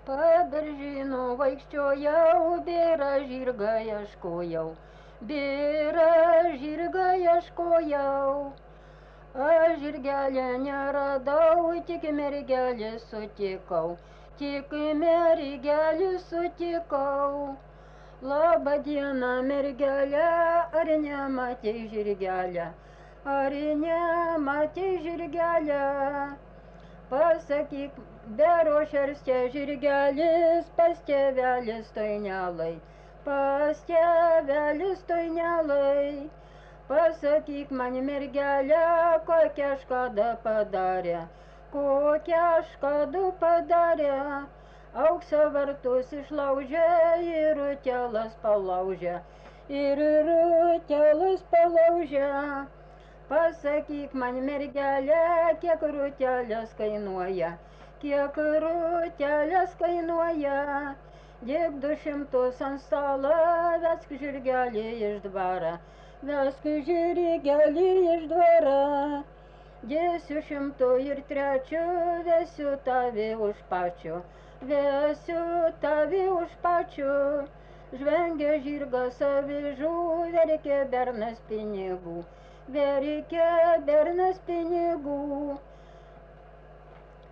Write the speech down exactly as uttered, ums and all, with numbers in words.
Paberžynu vaikščiojau, bėra žirgą ieškojau, bėra žirgą ieškojau. Aš žirgelę neradau, tik mergelę sutikau, tik mergelę sutikau. Labą dieną, mergelė, ar nematei žirgelę, ar nematei žirgelę? Pasakyk, bero šerste žirgelis, pas tėvelis toinelai, pas tėvelis toinelai. Pasakyk man, mergelė, kokią škodą padarė, kokią škodą padarė. Aukso vartus išlaužė ir rutelas palaužė, ir rutelas palaužė. Pasakyk man, mergelė, kiek rutelės kainuoja, kiek rutelės kainuoja. Dėk du šimtus ant stalo, vesk žirgelį iš dvaro, vesk žirgelį iš dvaro. Dėsiu šimtų ir trečių, vesiu tavi už pačių, vesiu tavi už pačių. Žvengia žirgas avižų, verkė bernas pinigų, verkė bernas pinigų.